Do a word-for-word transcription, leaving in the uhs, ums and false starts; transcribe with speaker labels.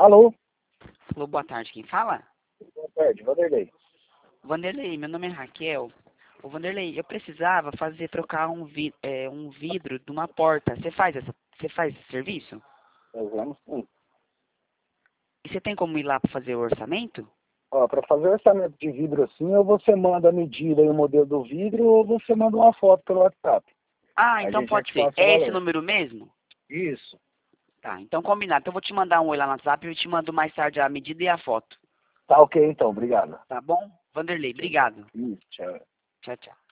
Speaker 1: Alô?
Speaker 2: Alô, boa tarde, quem fala?
Speaker 1: Boa tarde, Vanderlei.
Speaker 2: Vanderlei, meu nome é Raquel. Ô, Vanderlei, eu precisava fazer, trocar um, vi, é, um vidro de uma porta. Você faz, essa, você faz esse serviço?
Speaker 1: Fazemos sim.
Speaker 2: E você tem como ir lá para fazer o orçamento?
Speaker 1: Ó, para fazer orçamento de vidro assim, ou você manda a medida e o modelo do vidro, ou você manda uma foto pelo WhatsApp.
Speaker 2: Ah,
Speaker 1: A
Speaker 2: então
Speaker 1: gente já
Speaker 2: pode
Speaker 1: te
Speaker 2: ser.
Speaker 1: passa o
Speaker 2: É esse
Speaker 1: valor.
Speaker 2: número mesmo?
Speaker 1: Isso.
Speaker 2: Tá, então combinado. Então eu vou te mandar um oi lá no WhatsApp e eu te mando mais tarde a medida e a foto.
Speaker 1: Tá ok então, obrigado.
Speaker 2: Tá bom? Vanderlei, obrigado.
Speaker 1: Isso, tchau.
Speaker 2: Tchau, tchau.